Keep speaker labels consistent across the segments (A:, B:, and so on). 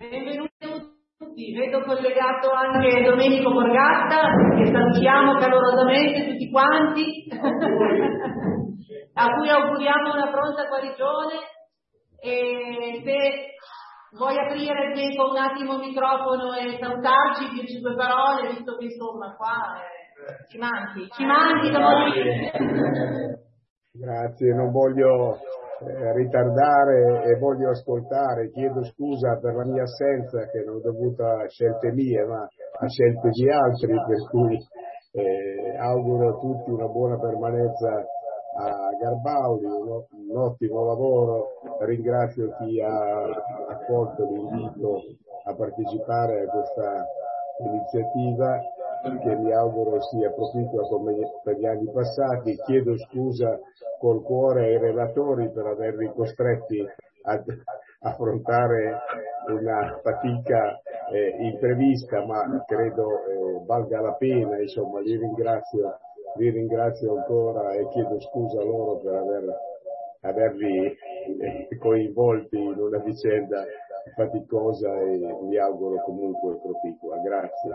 A: Benvenuti tutti, vedo collegato anche Domenico Borgatta, che salutiamo calorosamente tutti quanti, a cui auguriamo una pronta guarigione. E se vuoi aprire tempo un attimo il microfono e salutarci, dirci due parole, visto che insomma qua ci manchi da morire.
B: Grazie, non voglio ritardare e voglio ascoltare. Chiedo scusa per la mia assenza, che non è dovuta a scelte mie ma a scelte di altri, per cui auguro a tutti una buona permanenza a Garbauli, un ottimo lavoro. Ringrazio chi ha accolto l'invito a partecipare a questa iniziativa, che mi auguro sia proficua come per gli anni passati. Chiedo scusa col cuore ai relatori per averli costretti ad affrontare una fatica imprevista, ma credo valga la pena. Insomma, li ringrazio ancora e chiedo scusa a loro per averli coinvolti in una vicenda faticosa, e vi auguro comunque proficua. Grazie.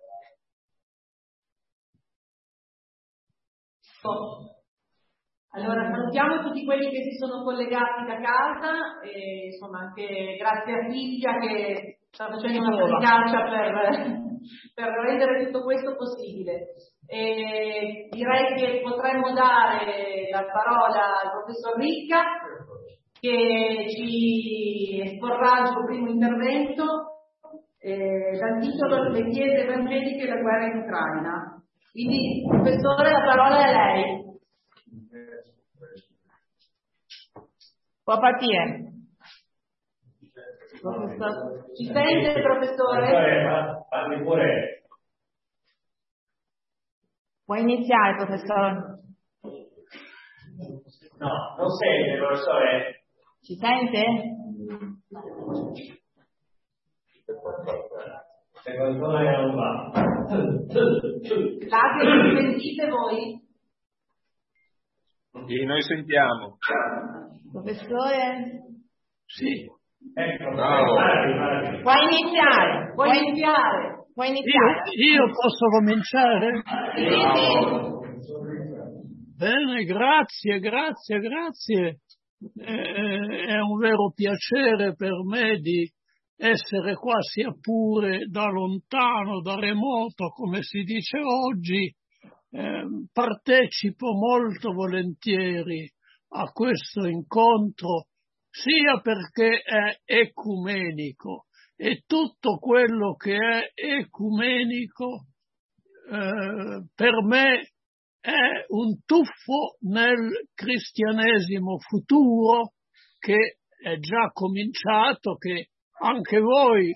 A: Allora, salutiamo tutti quelli che si sono collegati da casa e insomma anche grazie a Silvia che sta facendo una faticaccia per rendere tutto questo possibile. E direi che potremmo dare la parola al professor Ricca, che ci esporrà il suo primo intervento dal titolo Le chiese evangeliche e la guerra in Ucraina. Quindi, professore, la parola è lei.
C: Può partire.
A: Ci sente, professore?
C: Può iniziare, professore.
D: No, non sente, professore.
C: Ci sente?
D: Secondo me non va.
A: L'audio non sentite voi?
E: Sì, noi sentiamo.
C: Professore?
E: Sì.
D: Ecco,
E: bravo.
C: Può iniziare.
F: Io posso cominciare?
A: Sì.
F: Bene, grazie. È un vero piacere per me di essere qua, sia pure da lontano, da remoto, come si dice oggi. Partecipo molto volentieri a questo incontro, sia perché è ecumenico, e tutto quello che è ecumenico per me è un tuffo nel cristianesimo futuro, che è già cominciato, che anche voi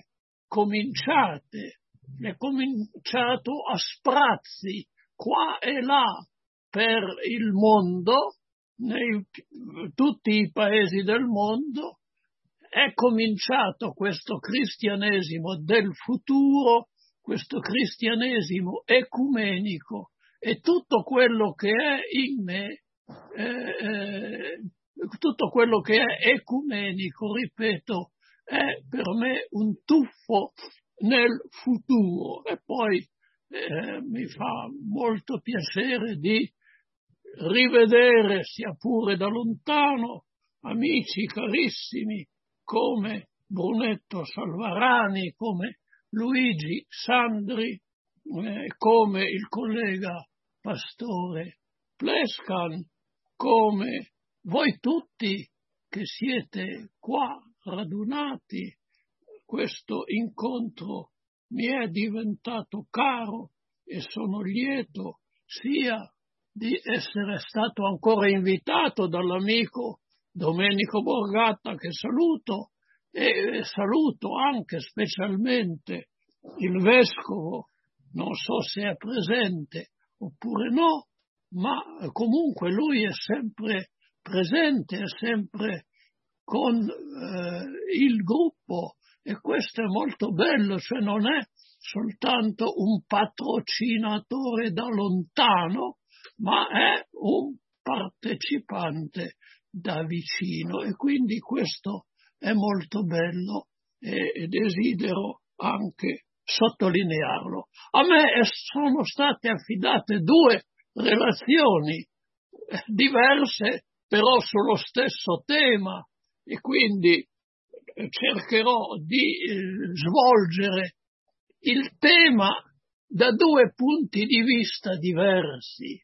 F: è cominciato a sprazzi qua e là per il mondo, tutti i paesi del mondo. È cominciato questo cristianesimo del futuro, questo cristianesimo ecumenico, e tutto quello che è in me, tutto quello che è ecumenico, ripeto, è per me un tuffo nel futuro. E poi mi fa molto piacere di rivedere, sia pure da lontano, amici carissimi come Brunetto Salvarani, come Luigi Sandri, come il collega Pastore Plescan, come voi tutti che siete qua radunati. Questo incontro mi è diventato caro e sono lieto sia di essere stato ancora invitato dall'amico Domenico Borgatta, che saluto, e saluto anche specialmente il vescovo, non so se è presente oppure no, ma comunque lui è sempre presente, è sempre con il gruppo, e questo è molto bello, cioè non è soltanto un patrocinatore da lontano, ma è un partecipante da vicino, e quindi questo è molto bello. e desidero anche sottolinearlo. A me sono state affidate 2 relazioni diverse, però sullo stesso tema, e quindi cercherò di svolgere il tema da 2 punti di vista diversi.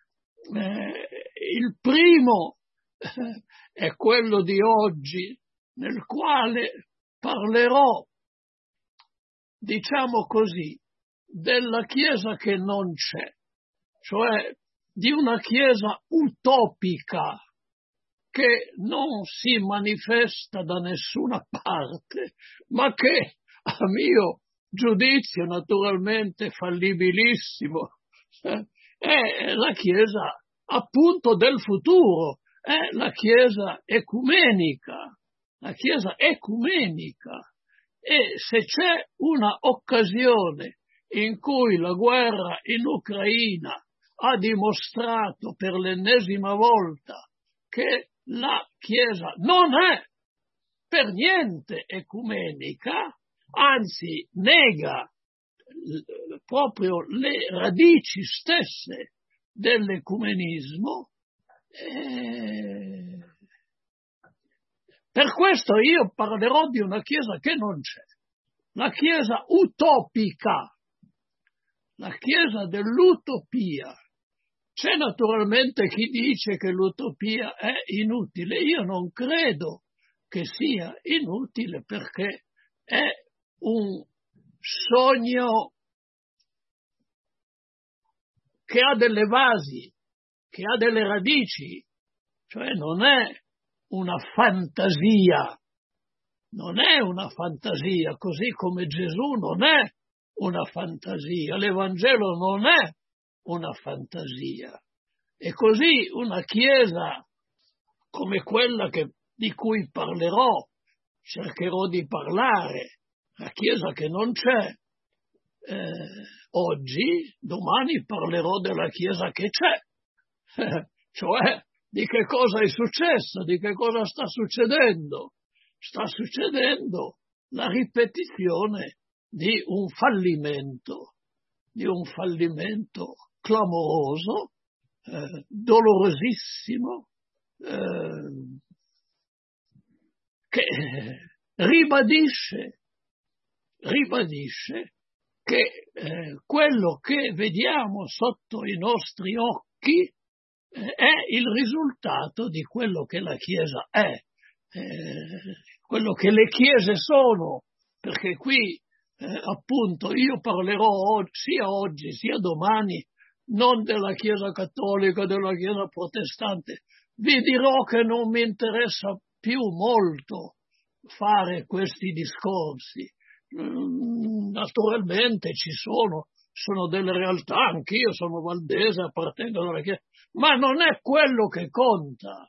F: Il primo è quello di oggi, nel quale parlerò, diciamo così, della Chiesa che non c'è, cioè di una Chiesa utopica che non si manifesta da nessuna parte, ma che, a mio giudizio naturalmente fallibilissimo, è la Chiesa appunto del futuro, è la Chiesa ecumenica, la Chiesa ecumenica. E se c'è una occasione in cui la guerra in Ucraina ha dimostrato per l'ennesima volta che la Chiesa non è per niente ecumenica, anzi nega proprio le radici stesse dell'ecumenismo, per questo io parlerò di una Chiesa che non c'è, la Chiesa utopica, la Chiesa dell'utopia. C'è naturalmente chi dice che l'utopia è inutile. Io non credo che sia inutile, perché è un sogno che ha delle basi, che ha delle radici, cioè non è una fantasia, così come Gesù non è una fantasia, l'Evangelo non è una fantasia. E così una Chiesa come quella di cui parlerò, cercherò di parlare, la Chiesa che non c'è, oggi, domani parlerò della Chiesa che c'è, cioè di che cosa è successo, di che cosa sta succedendo. Sta succedendo la ripetizione di un fallimento clamoroso, dolorosissimo, che ribadisce che quello che vediamo sotto i nostri occhi è il risultato di quello che la Chiesa è, quello che le Chiese sono, perché qui appunto io parlerò sia oggi sia domani non della Chiesa cattolica, della Chiesa protestante. Vi dirò che non mi interessa più molto fare questi discorsi. Naturalmente sono delle realtà, anch'io sono valdese, appartengo alla Chiesa, ma non è quello che conta.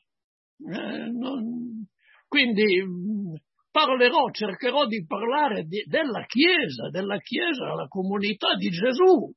F: Quindi cercherò di parlare della Chiesa, la comunità di Gesù,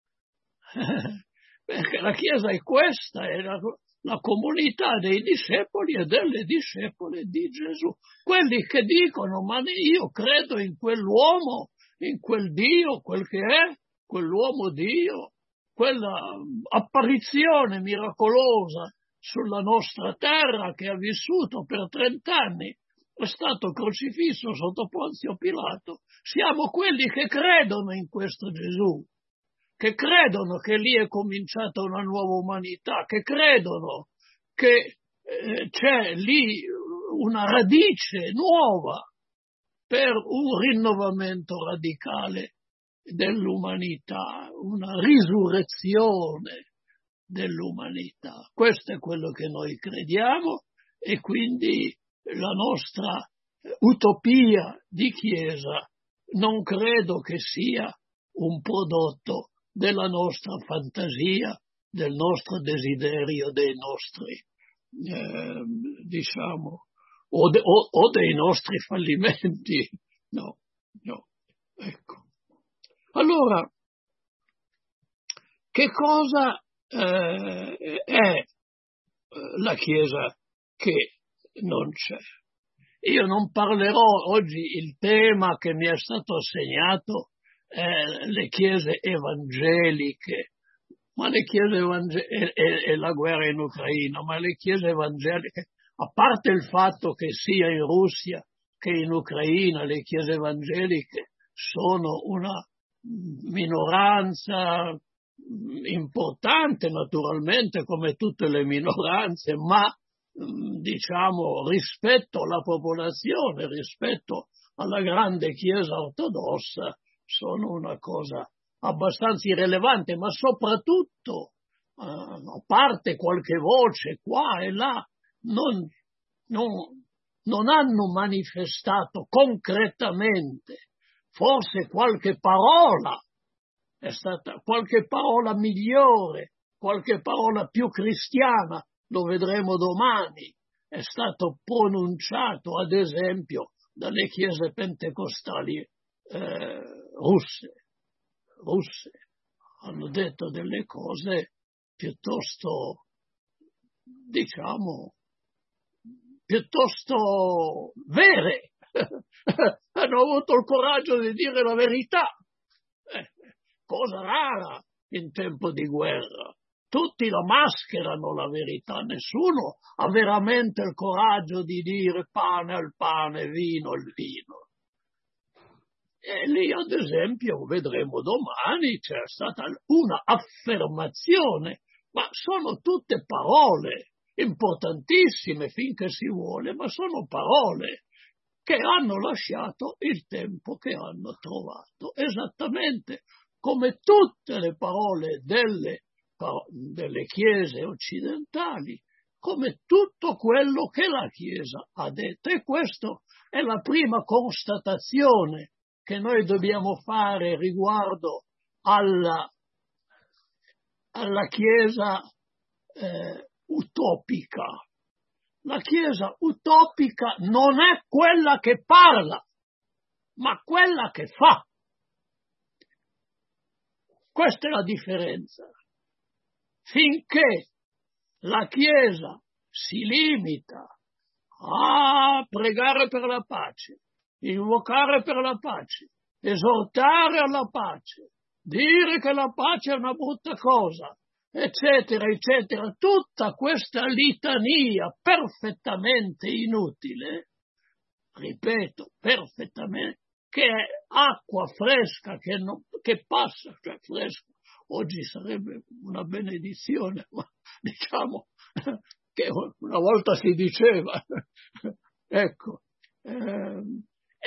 F: perché la Chiesa è questa, è la comunità dei discepoli e delle discepole di Gesù, quelli che dicono: ma io credo in quell'uomo, in quel Dio, quel che è, quell'uomo Dio, quella apparizione miracolosa sulla nostra terra che ha vissuto per 30 anni, è stato crocifisso sotto Ponzio Pilato. Siamo quelli che credono in questo Gesù, che credono che lì è cominciata una nuova umanità, che credono che c'è lì una radice nuova per un rinnovamento radicale dell'umanità, una risurrezione dell'umanità. Questo è quello che noi crediamo, e quindi la nostra utopia di Chiesa non credo che sia un prodotto della nostra fantasia, del nostro desiderio, dei nostri, o dei nostri fallimenti. No. Ecco. Allora, che cosa è la Chiesa che non c'è? io non parlerò oggi, il tema che mi è stato assegnato è le chiese evangeliche, ma le chiese e la guerra in Ucraina, ma le chiese evangeliche, a parte il fatto che sia in Russia che in Ucraina le chiese evangeliche sono una minoranza importante naturalmente come tutte le minoranze, ma diciamo rispetto alla popolazione, rispetto alla grande Chiesa ortodossa, sono una cosa abbastanza irrilevante, ma soprattutto, a parte qualche voce qua e là, non hanno manifestato concretamente, forse qualche parola è stata, qualche parola migliore, qualche parola più cristiana, lo vedremo domani, è stato pronunciato ad esempio dalle chiese pentecostali russe hanno detto delle cose piuttosto, diciamo, piuttosto vere, hanno avuto il coraggio di dire la verità, cosa rara in tempo di guerra. Tutti la mascherano la verità, nessuno ha veramente il coraggio di dire pane al pane, vino al vino. E lì, ad esempio, vedremo domani, c'è stata una affermazione, ma sono tutte parole importantissime finché si vuole, ma sono parole che hanno lasciato il tempo che hanno trovato, esattamente come tutte le parole delle chiese occidentali, come tutto quello che la Chiesa ha detto. E questa è la prima constatazione che noi dobbiamo fare riguardo alla Chiesa utopica. La Chiesa utopica non è quella che parla, ma quella che fa. Questa è la differenza. Finché la Chiesa si limita a pregare per la pace, invocare per la pace, esortare alla pace, dire che la pace è una brutta cosa, eccetera, eccetera, tutta questa litania perfettamente inutile, ripeto, perfettamente, che è acqua fresca che passa, cioè fresca, oggi sarebbe una benedizione, ma diciamo che una volta si diceva, ecco, non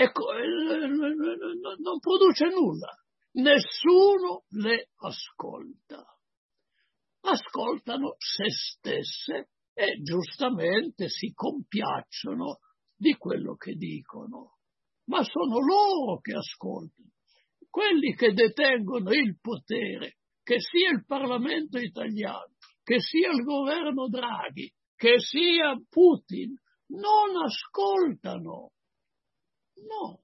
F: produce nulla, nessuno le ascolta. Ascoltano se stesse e giustamente si compiacciono di quello che dicono, ma sono loro che ascoltano, quelli che detengono il potere, che sia il Parlamento italiano, che sia il governo Draghi, che sia Putin, non ascoltano, no.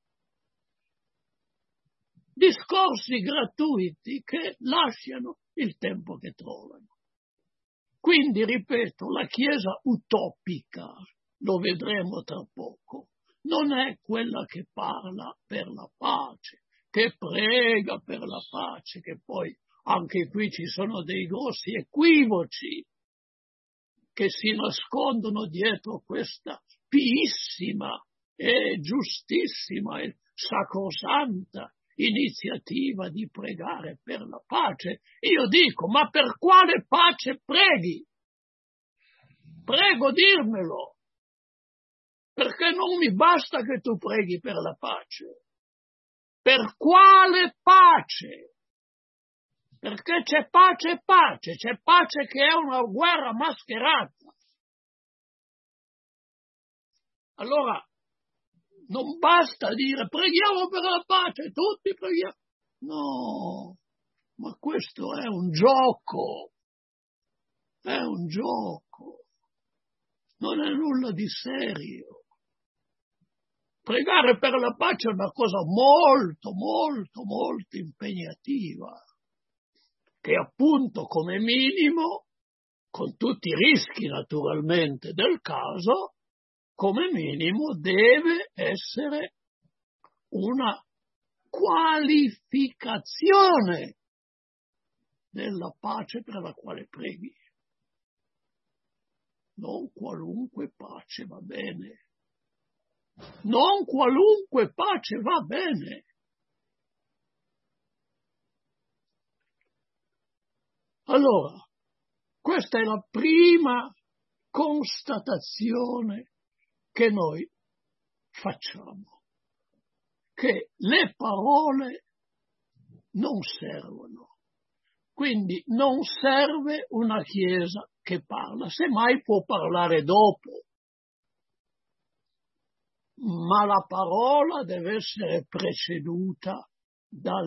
F: Discorsi gratuiti che lasciano il tempo che trovano. Quindi, ripeto, la Chiesa utopica, lo vedremo tra poco, non è quella che parla per la pace, che prega per la pace, che poi anche qui ci sono dei grossi equivoci che si nascondono dietro questa piissima e giustissima e sacrosanta iniziativa di pregare per la pace. Io dico, ma per quale pace preghi? Prego dirmelo, perché non mi basta che tu preghi per la pace. Per quale pace? Perché c'è pace e pace, c'è pace che è una guerra mascherata. Allora, non basta dire preghiamo per la pace, tutti preghiamo. No, ma questo è un gioco, non è nulla di serio. Pregare per la pace è una cosa molto, molto, molto impegnativa, che appunto come minimo, con tutti i rischi naturalmente del caso, come minimo deve essere una qualificazione della pace per la quale preghi. Non qualunque pace va bene. Non qualunque pace va bene. Allora, questa è la prima constatazione che noi facciamo, che le parole non servono. Quindi non serve una Chiesa che parla, semmai può parlare dopo, ma la parola deve essere preceduta da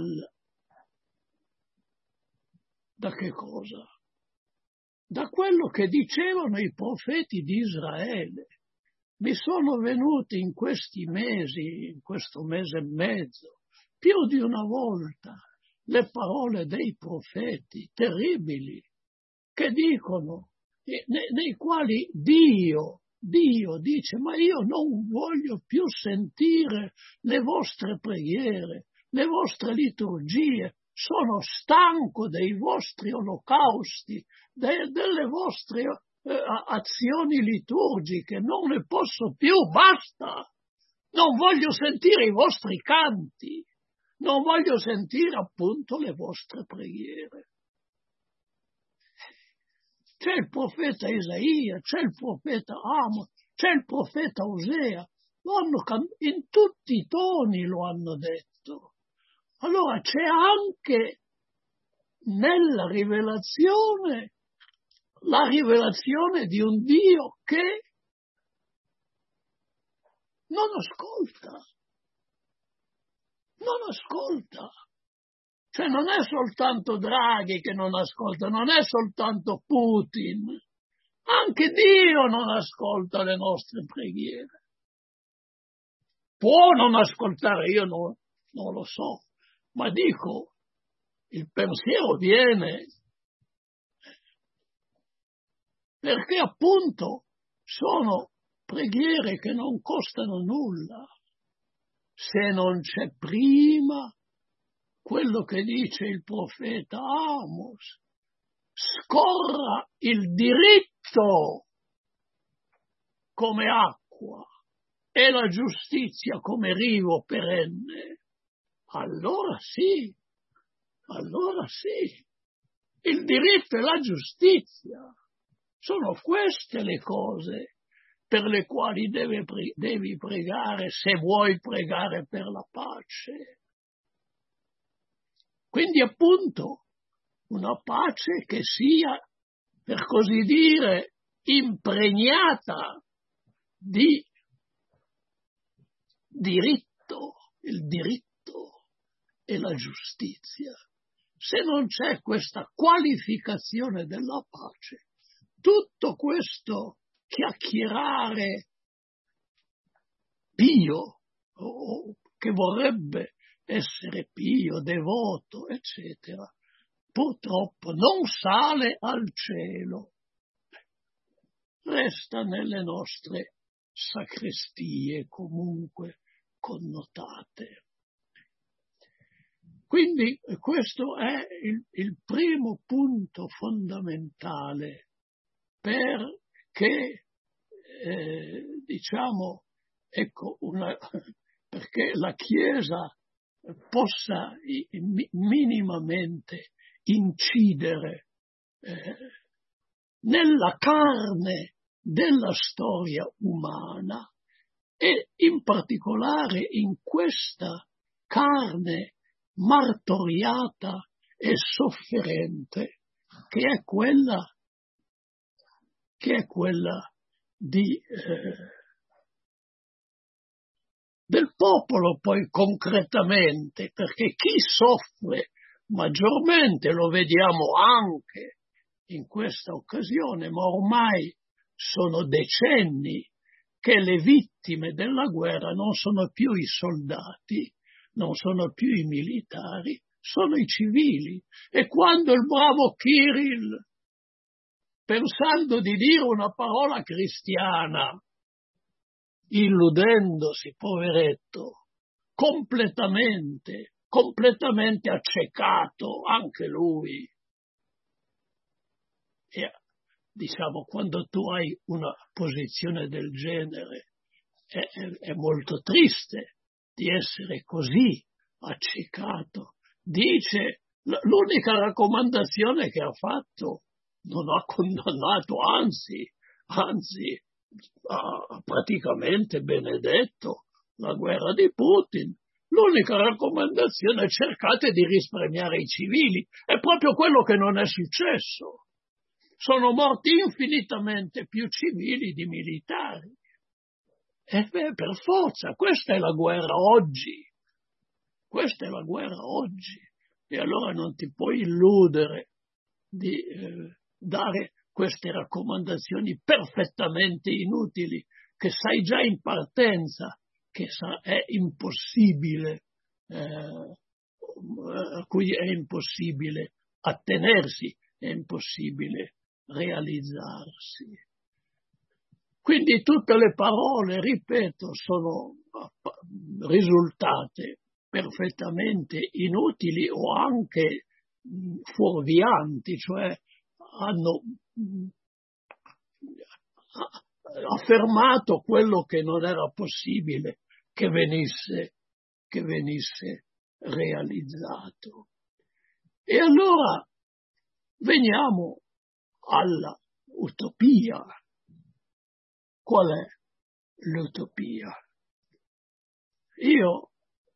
F: che cosa? Da quello che dicevano i profeti di Israele. Mi sono venuti in questi mesi, in questo mese e mezzo, più di una volta, le parole dei profeti terribili che dicono, nei quali Dio dice: ma io non voglio più sentire le vostre preghiere, le vostre liturgie, sono stanco dei vostri olocausti, delle vostre azioni liturgiche, non ne posso più, basta, non voglio sentire i vostri canti, non voglio sentire appunto le vostre preghiere. C'è il profeta Isaia, c'è il profeta Amos, c'è il profeta Osea, in tutti i toni lo hanno detto. Allora c'è anche nella rivelazione la rivelazione di un Dio che non ascolta. Cioè non è soltanto Draghi che non ascolta, non è soltanto Putin, anche Dio non ascolta le nostre preghiere. Può non ascoltare, io non lo so, ma dico, il pensiero viene perché appunto sono preghiere che non costano nulla, se non c'è prima quello che dice il profeta Amos: scorra il diritto come acqua e la giustizia come rivo perenne. Allora sì, il diritto e la giustizia sono queste le cose per le quali devi pregare, se vuoi pregare per la pace. Quindi appunto una pace che sia, per così dire, impregnata di diritto, il diritto e la giustizia. Se non c'è questa qualificazione della pace, tutto questo chiacchierare pio, o che vorrebbe essere pio, devoto, eccetera, purtroppo non sale al cielo, resta nelle nostre sacrestie comunque connotate. Quindi questo è il primo punto fondamentale perché, perché la Chiesa possa minimamente incidere nella carne della storia umana e in particolare in questa carne martoriata e sofferente che è quella del popolo, poi concretamente, perché chi soffre maggiormente lo vediamo anche in questa occasione, ma ormai sono decenni che le vittime della guerra non sono più i soldati, non sono più i militari, sono i civili. E quando il bravo Kirill, pensando di dire una parola cristiana, illudendosi, poveretto, completamente accecato anche lui. E, diciamo, quando tu hai una posizione del genere, è molto triste di essere così accecato. Dice, l'unica raccomandazione che ha fatto, non ha condannato, anzi ha praticamente benedetto la guerra di Putin. L'unica raccomandazione è: cercate di risparmiare i civili. È proprio quello che non è successo. Sono morti infinitamente più civili di militari. Per forza, questa è la guerra oggi. Questa è la guerra oggi. E allora non ti puoi illudere di dare queste raccomandazioni perfettamente inutili, che sai già in partenza che è impossibile, a cui è impossibile attenersi, è impossibile realizzarsi. Quindi tutte le parole, ripeto, sono risultate perfettamente inutili o anche fuorvianti, cioè hanno affermato quello che non era possibile che venisse realizzato. E allora veniamo alla utopia. Qual è l'utopia? Io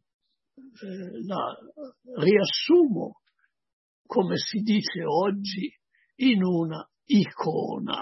F: la riassumo, come si dice oggi, in una icona,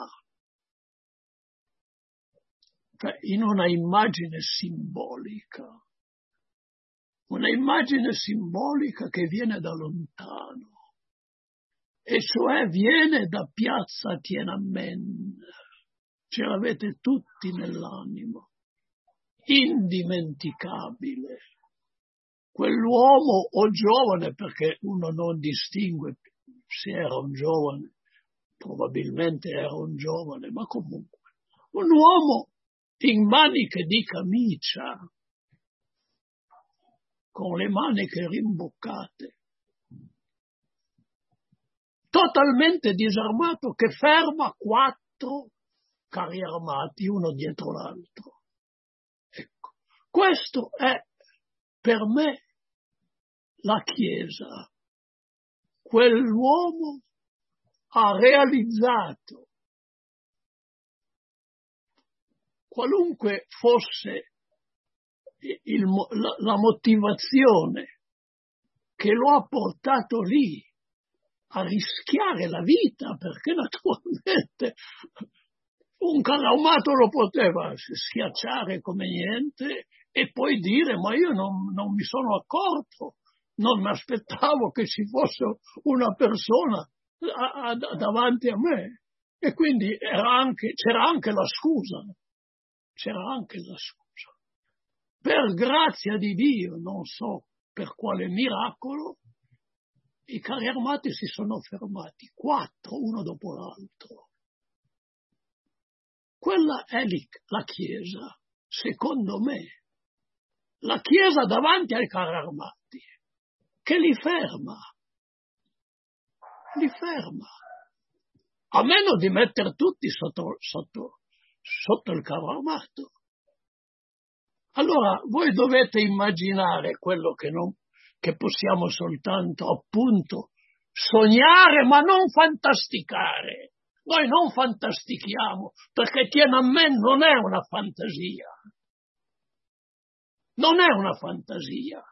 F: cioè in una immagine simbolica. Una immagine simbolica che viene da lontano, e cioè viene da piazza Tiananmen. Ce l'avete tutti nell'animo, indimenticabile. Quell'uomo o giovane, perché uno non distingue se era un giovane, probabilmente era un giovane, ma comunque un uomo in maniche di camicia, con le maniche rimboccate, totalmente disarmato, che ferma 4 carri armati uno dietro l'altro. Ecco, questo è per me la Chiesa. Quell'uomo ha realizzato, qualunque fosse la motivazione che lo ha portato lì a rischiare la vita, perché naturalmente un carro armato lo poteva schiacciare come niente e poi dire: ma io non mi sono accorto, non mi aspettavo che ci fosse una persona davanti a me. E quindi c'era anche la scusa. Per grazia di Dio, non so per quale miracolo, i carri armati si sono fermati, 4, uno dopo l'altro. Quella è la Chiesa, secondo me. La Chiesa davanti ai carri armati, che li ferma. A meno di mettere tutti sotto il carro armato. Allora, voi dovete immaginare quello che possiamo soltanto, appunto, sognare, ma non fantasticare. Noi non fantastichiamo, perché Tiananmen non è una fantasia. Non è una fantasia.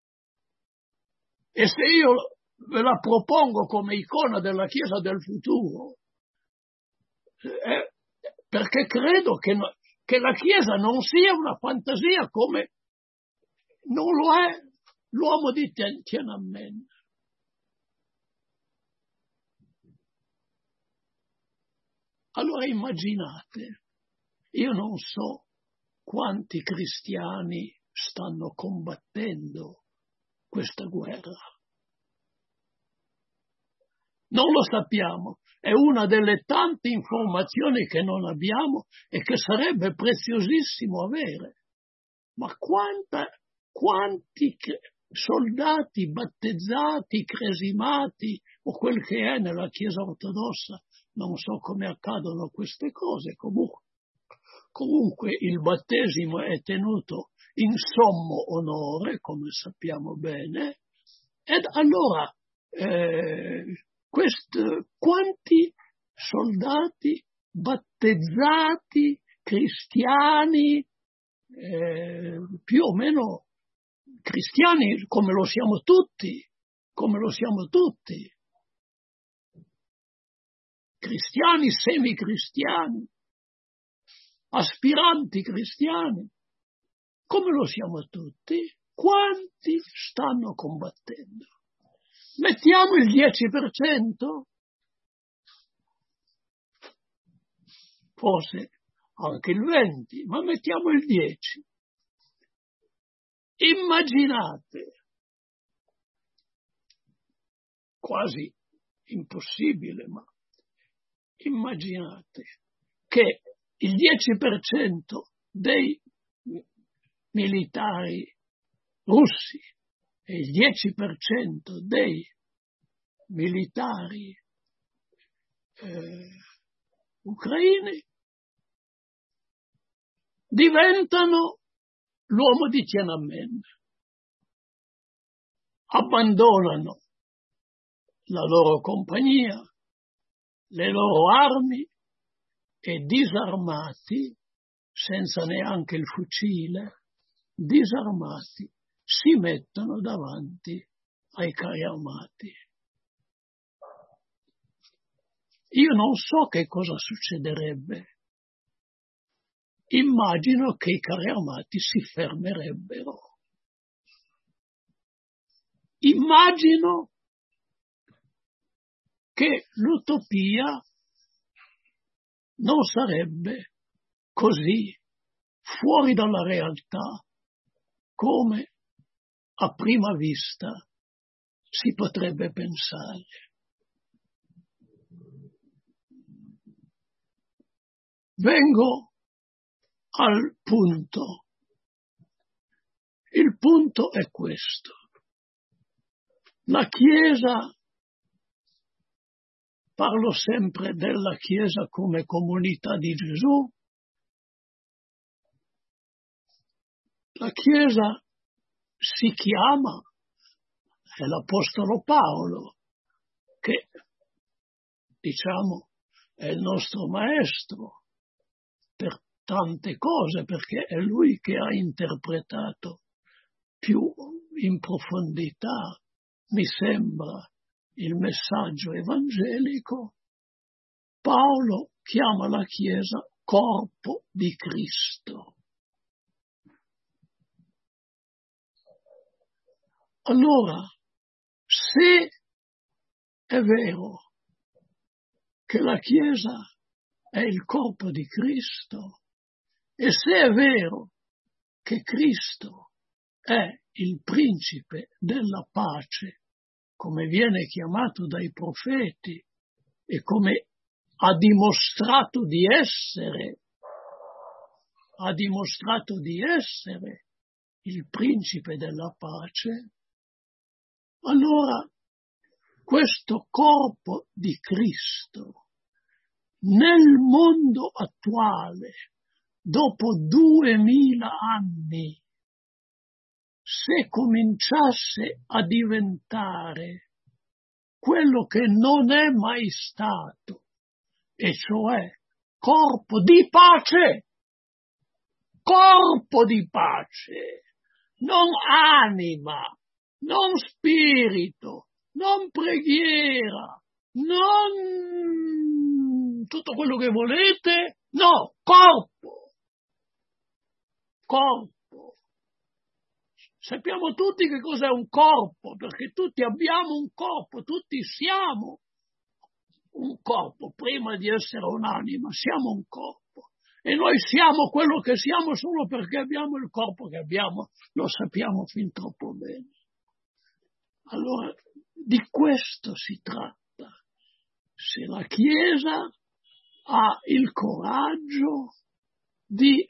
F: E se io ve la propongo come icona della Chiesa del futuro, perché credo che la Chiesa non sia una fantasia come non lo è l'uomo di Tiananmen. Allora immaginate, io non so quanti cristiani stanno combattendo questa guerra. Non lo sappiamo. È una delle tante informazioni che non abbiamo e che sarebbe preziosissimo avere. Ma quanti soldati battezzati, cresimati o quel che è nella Chiesa ortodossa, non so come accadono queste cose, comunque il battesimo è tenuto in sommo onore, come sappiamo bene, ed allora quanti soldati battezzati, cristiani, più o meno cristiani come lo siamo tutti, cristiani, semicristiani, aspiranti cristiani, come lo siamo tutti, quanti stanno combattendo? Mettiamo il 10%? Forse anche il 20%, ma mettiamo il 10%. Immaginate, quasi impossibile, ma immaginate che il 10% dei militari russi e il 10% dei militari ucraini diventano l'uomo di Tiananmen, abbandonano la loro compagnia, le loro armi e disarmati, senza neanche il fucile, disarmati, si mettono davanti ai carri armati. Io non so che cosa succederebbe. Immagino che i carri armati si fermerebbero. Immagino che l'utopia non sarebbe così fuori dalla realtà come a prima vista si potrebbe pensare. Vengo al punto. Il punto è questo. La Chiesa, parlo sempre della Chiesa come comunità di Gesù, la Chiesa si chiama, è l'Apostolo Paolo, che diciamo è il nostro maestro per tante cose, perché è lui che ha interpretato più in profondità, mi sembra, il messaggio evangelico. Paolo chiama la Chiesa corpo di Cristo. Allora, se è vero che la Chiesa è il corpo di Cristo, e se è vero che Cristo è il principe della pace, come viene chiamato dai profeti e come ha dimostrato di essere il principe della pace, allora questo corpo di Cristo nel mondo attuale, dopo 2000 anni, se cominciasse a diventare quello che non è mai stato, e cioè corpo di pace, non anima, non spirito, non preghiera, non tutto quello che volete, no, corpo. Sappiamo tutti che cos'è un corpo, perché tutti abbiamo un corpo, tutti siamo un corpo, prima di essere un'anima, siamo un corpo. E noi siamo quello che siamo solo perché abbiamo il corpo che abbiamo, lo sappiamo fin troppo bene. Allora, di questo si tratta. se la Chiesa ha il coraggio di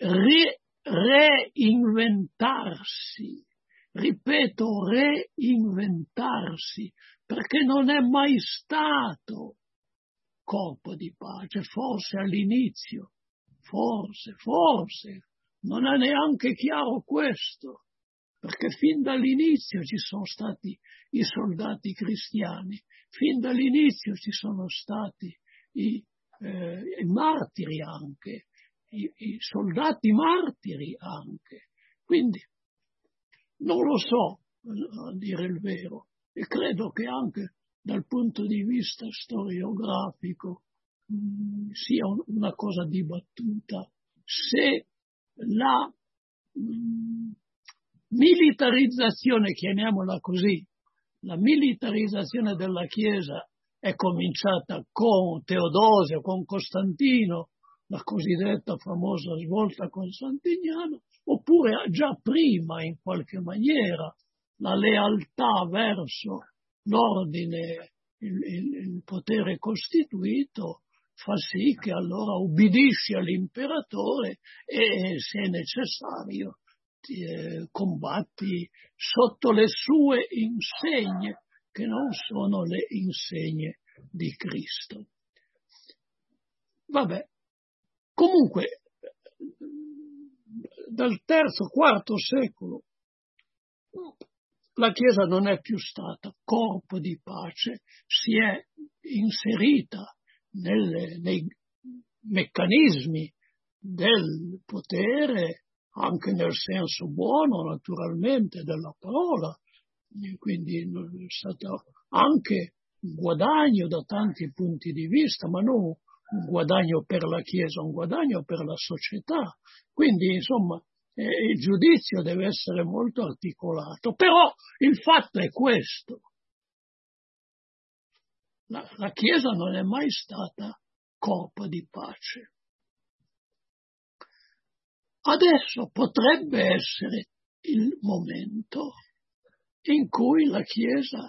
F: reinventarsi, ripeto, reinventarsi, perché non è mai stato corpo di pace, forse all'inizio, forse, non è neanche chiaro questo, perché fin dall'inizio ci sono stati i soldati cristiani, fin dall'inizio ci sono stati i martiri anche, i soldati martiri anche. Quindi non lo so, a dire il vero, e credo che anche dal punto di vista storiografico sia una cosa dibattuta se la militarizzazione, chiamiamola così, la militarizzazione della Chiesa è cominciata con Teodosio, con Costantino, la cosiddetta famosa svolta costantiniana, oppure già prima in qualche maniera la lealtà verso l'ordine, il potere costituito fa sì che allora ubbidisci all'imperatore e se è necessario combatti sotto le sue insegne, che non sono le insegne di Cristo. Vabbè, comunque dal III-IV secolo la Chiesa non è più stata corpo di pace, si è inserita nei meccanismi del potere, anche nel senso buono naturalmente della parola, quindi è stato anche un guadagno da tanti punti di vista, ma non un guadagno per la Chiesa, un guadagno per la società. Quindi insomma il giudizio deve essere molto articolato, però il fatto è questo: la Chiesa non è mai stata corpo di pace. Adesso potrebbe essere il momento in cui la Chiesa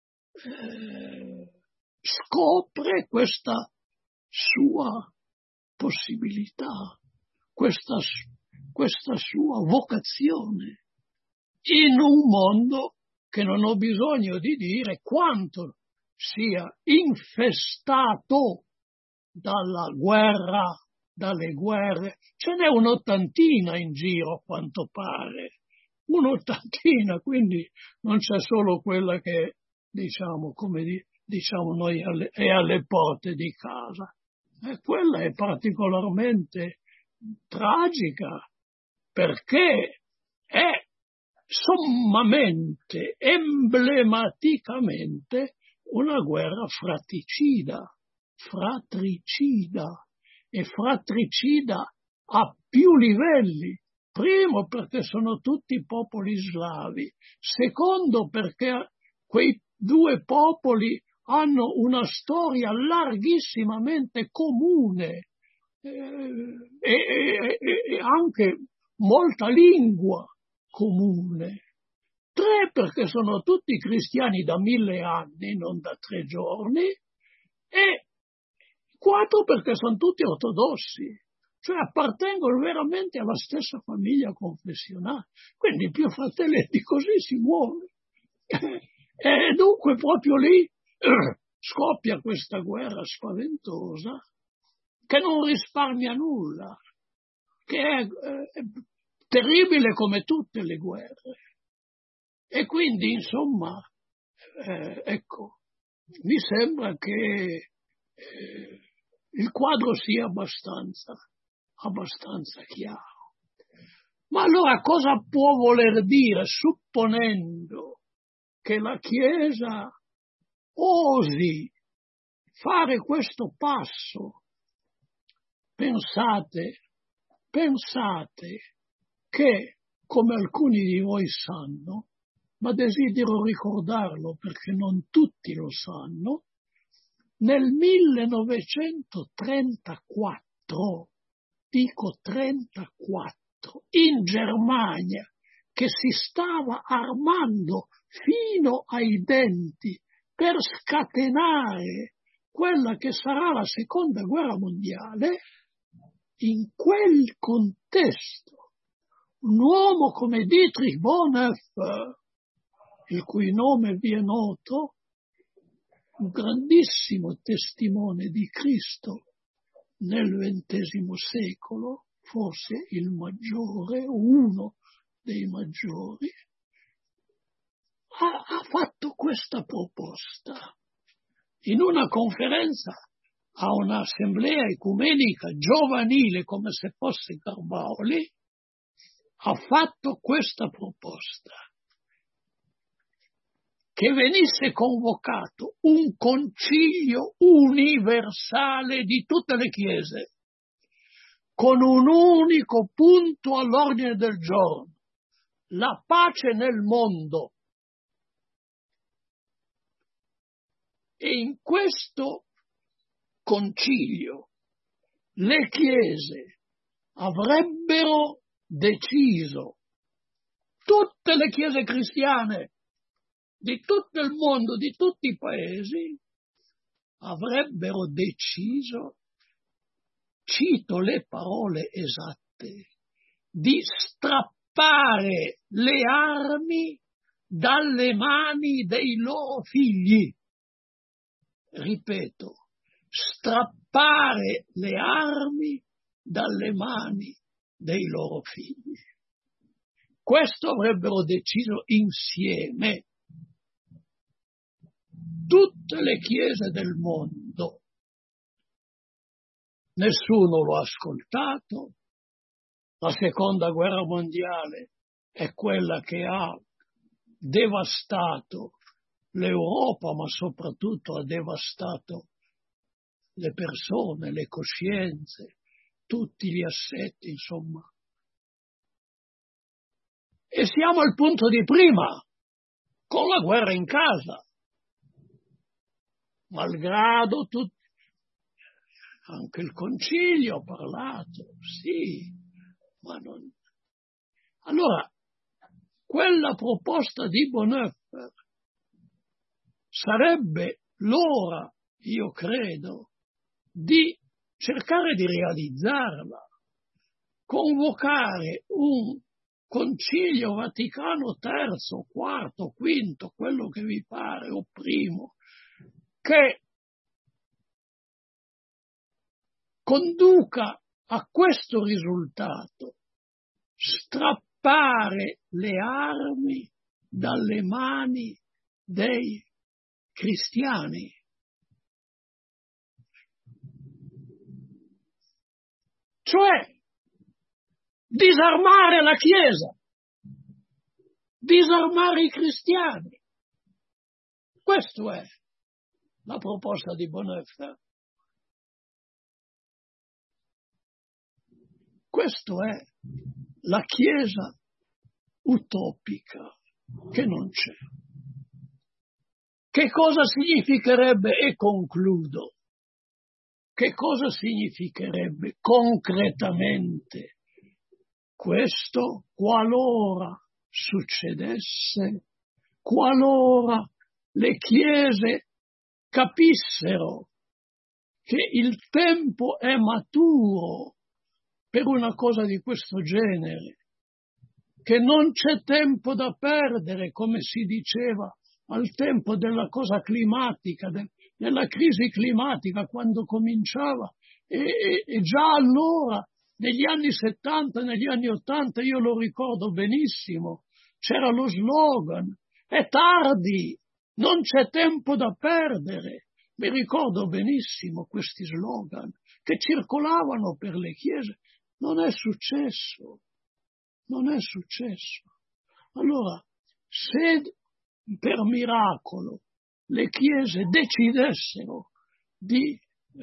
F: scopre questa sua possibilità, questa sua vocazione, in un mondo che non ho bisogno di dire quanto sia infestato dalla guerra, dalle guerre. Ce n'è un'ottantina in giro, a quanto pare, un'ottantina, quindi non c'è solo quella che, diciamo, come diciamo noi, è alle porte di casa. E quella è particolarmente tragica, perché è sommamente, emblematicamente una guerra fratricida, e fratricida a più livelli. Primo, perché sono tutti popoli slavi. Secondo, perché quei due popoli hanno una storia larghissimamente comune e anche molta lingua comune. 3, perché sono tutti cristiani da 1000 anni, non da 3 giorni, e 4, perché sono tutti ortodossi, cioè appartengono veramente alla stessa famiglia confessionale. Quindi più fratelli di così si muove. E dunque proprio lì scoppia questa guerra spaventosa che non risparmia nulla, che è terribile come tutte le guerre. E quindi, insomma, ecco, mi sembra che il quadro sia abbastanza chiaro. Ma allora cosa può voler dire, supponendo che la Chiesa osi fare questo passo? Pensate che, come alcuni di voi sanno, ma desidero ricordarlo perché non tutti lo sanno, nel 1934, dico 34, in Germania, che si stava armando fino ai denti per scatenare quella che sarà la seconda guerra mondiale. In quel contesto, un uomo come Dietrich Bonhoeffer, il cui nome vi è noto, un grandissimo testimone di Cristo nel XX secolo, forse il maggiore, uno dei maggiori, ha fatto questa proposta in una conferenza a un'assemblea ecumenica giovanile come se fosse Garbaoli. Ha fatto questa proposta: che venisse convocato un concilio universale di tutte le chiese con un unico punto all'ordine del giorno: la pace nel mondo. E in questo concilio le chiese avrebbero deciso, tutte le chiese cristiane di tutto il mondo, di tutti i paesi, avrebbero deciso, cito le parole esatte, di strappare le armi dalle mani dei loro figli. Ripeto, strappare le armi dalle mani dei loro figli. Questo avrebbero deciso insieme tutte le chiese del mondo. Nessuno lo ha ascoltato. La seconda guerra mondiale è quella che ha devastato l'Europa, ma soprattutto ha devastato le persone, le coscienze, tutti gli assetti, insomma. E siamo al punto di prima, con la guerra in casa. Malgrado tutti, anche il concilio ha parlato, sì, ma non. Allora, quella proposta di Bonhoeffer sarebbe l'ora, io credo, di cercare di realizzarla, convocare un concilio Vaticano III, quarto, quinto, quello che vi pare, o primo, che conduca a questo risultato: strappare le armi dalle mani dei cristiani. Cioè disarmare la Chiesa, disarmare i cristiani. Questa è la proposta di Bonhoeffer. Questo è la Chiesa utopica che non c'è. Che cosa significherebbe, e concludo, che cosa significherebbe concretamente questo qualora succedesse, qualora le chiese capissero che il tempo è maturo per una cosa di questo genere, che non c'è tempo da perdere, come si diceva al tempo della cosa climatica, della crisi climatica, quando cominciava, e già allora, negli anni 70, negli anni 80, io lo ricordo benissimo, c'era lo slogan: è tardi, non c'è tempo da perdere. Mi ricordo benissimo questi slogan che circolavano per le chiese. Non è successo. Allora, se per miracolo le chiese decidessero di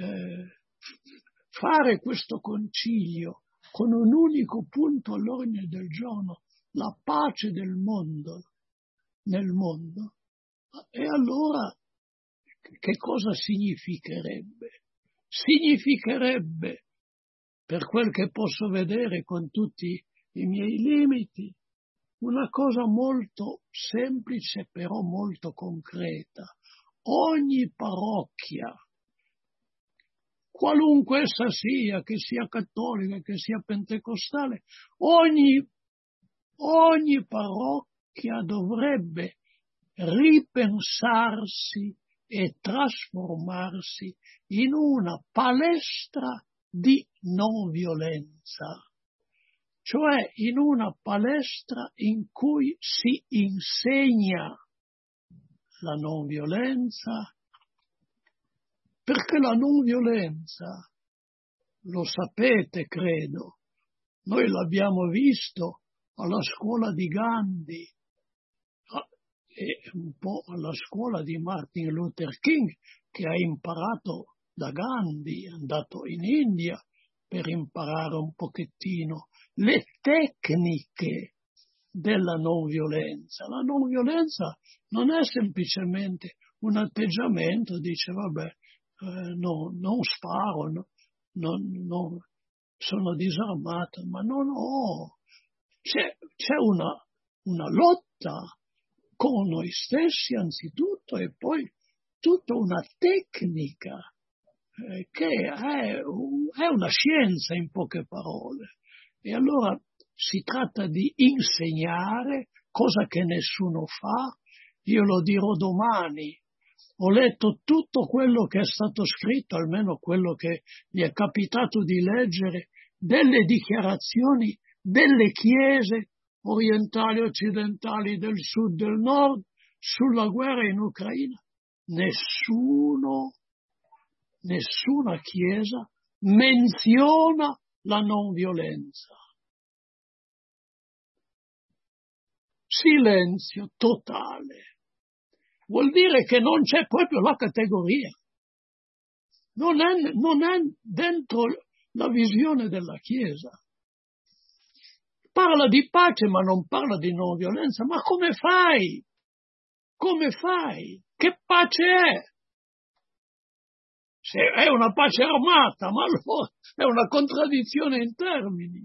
F: fare questo concilio con un unico punto all'ordine del giorno, la pace del mondo, nel mondo, e allora che cosa significherebbe? Significherebbe, per quel che posso vedere con tutti i miei limiti, una cosa molto semplice però molto concreta. Ogni parrocchia qualunque essa sia, che sia cattolica, che sia pentecostale, ogni parrocchia dovrebbe ripensarsi e trasformarsi in una palestra di non violenza, cioè in una palestra in cui si insegna la non violenza, perché la non violenza, lo sapete credo, noi l'abbiamo visto alla scuola di Gandhi e un po' alla scuola di Martin Luther King, che ha imparato da Gandhi, è andato in India per imparare un pochettino le tecniche della non violenza. La non violenza non è semplicemente un atteggiamento, dice vabbè, no, non sparo, no, sono disarmato, ma no, c'è una lotta con noi stessi anzitutto e poi tutta una tecnica che è una scienza in poche parole. E allora si tratta di insegnare, cosa che nessuno fa. Io lo dirò domani. Ho letto tutto quello che è stato scritto, almeno quello che mi è capitato di leggere, delle dichiarazioni delle chiese orientali, occidentali, del sud, del nord, sulla guerra in Ucraina. Nessuna chiesa menziona la non violenza. Silenzio totale. Vuol dire che non c'è proprio la categoria. Non è dentro la visione della Chiesa. Parla di pace ma non parla di non violenza. Ma come fai? Come fai? Che pace è? Se è una pace armata, ma allora è una contraddizione in termini.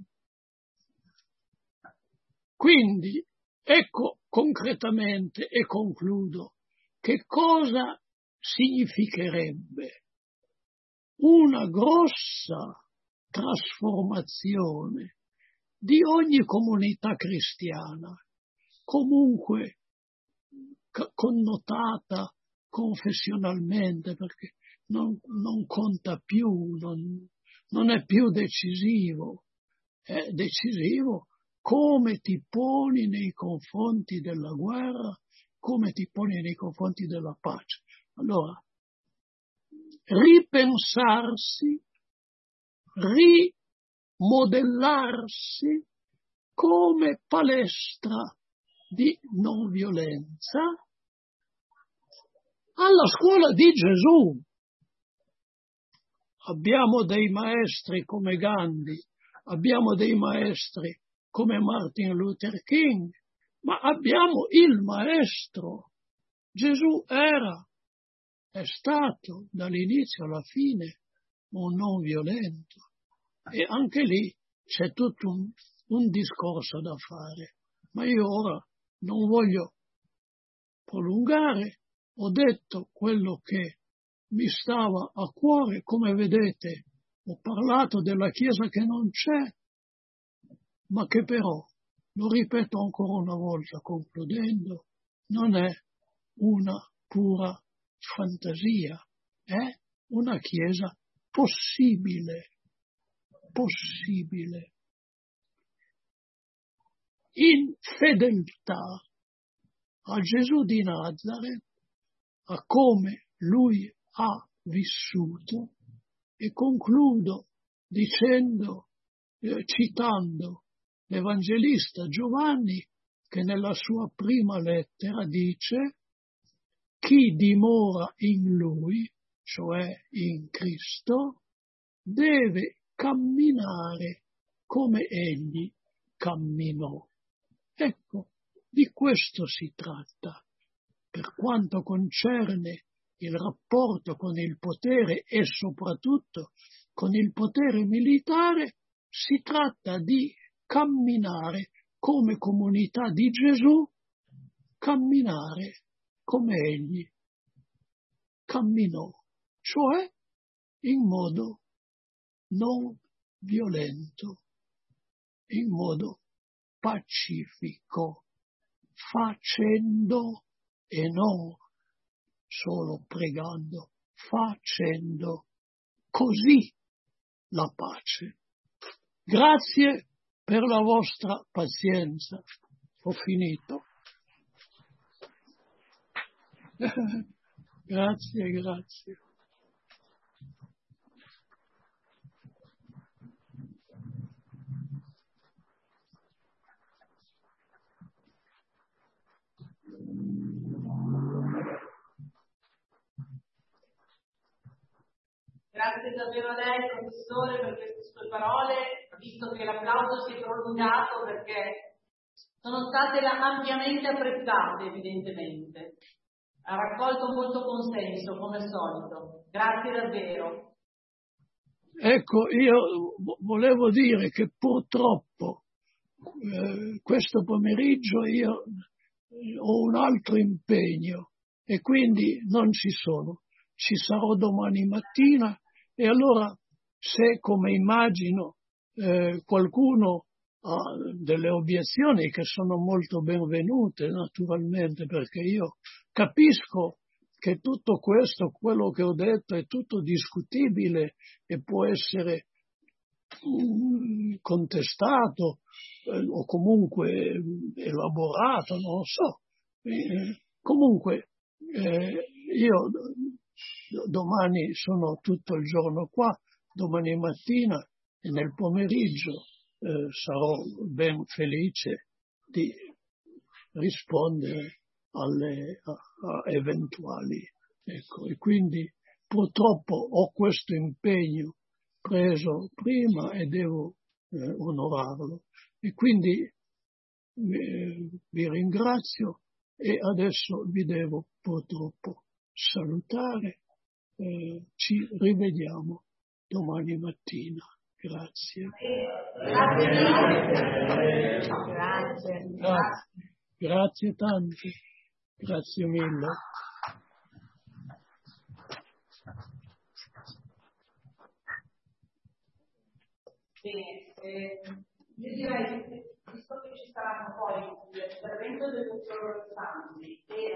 F: Quindi, ecco concretamente, e concludo, che cosa significherebbe una grossa trasformazione di ogni comunità cristiana, comunque connotata confessionalmente, perché non conta più, non è più decisivo, è decisivo come ti poni nei confronti della guerra, come ti poni nei confronti della pace. Allora, ripensarsi, rimodellarsi come palestra di non violenza alla scuola di Gesù. Abbiamo dei maestri come Gandhi, abbiamo dei maestri come Martin Luther King, ma abbiamo il maestro. Gesù è stato dall'inizio alla fine un non violento. E anche lì c'è tutto un discorso da fare. Ma io ora non voglio prolungare, ho detto quello che mi stava a cuore. Come vedete, ho parlato della Chiesa che non c'è, ma che però, lo ripeto ancora una volta concludendo, non è una pura fantasia, è una Chiesa possibile, in fedeltà a Gesù di Nazareth, a come lui ha vissuto, e concludo dicendo, citando l'Evangelista Giovanni, che nella sua prima lettera dice: chi dimora in lui, cioè in Cristo, deve camminare come egli camminò. Ecco, di questo si tratta. Per quanto concerne il rapporto con il potere e soprattutto con il potere militare, si tratta di camminare come comunità di Gesù, camminare come egli camminò, cioè in modo non violento, in modo pacifico, facendo e non solo pregando, facendo così la pace. Grazie per la vostra pazienza. Ho finito. Grazie, grazie.
A: Grazie davvero a lei, professore, per queste sue parole, visto che l'applauso si è prolungato perché sono state ampiamente apprezzate, evidentemente. Ha raccolto molto consenso, come al solito. Grazie davvero.
F: Ecco, io volevo dire che purtroppo questo pomeriggio io ho un altro impegno e quindi non ci sono. Ci sarò domani mattina. E allora, se come immagino qualcuno ha delle obiezioni che sono molto benvenute, naturalmente, perché io capisco che tutto questo, quello che ho detto, è tutto discutibile e può essere contestato o comunque elaborato, non lo so. Comunque, io domani sono tutto il giorno qua, domani mattina e nel pomeriggio sarò ben felice di rispondere a eventuali. Ecco, e quindi purtroppo ho questo impegno preso prima e devo onorarlo. E quindi vi ringrazio e adesso vi devo purtroppo salutare. Ci rivediamo domani mattina. Grazie. Grazie tante. Grazie mille.
A: Bene, io direi, visto che ci saranno poi l'intervento del dottor Santi e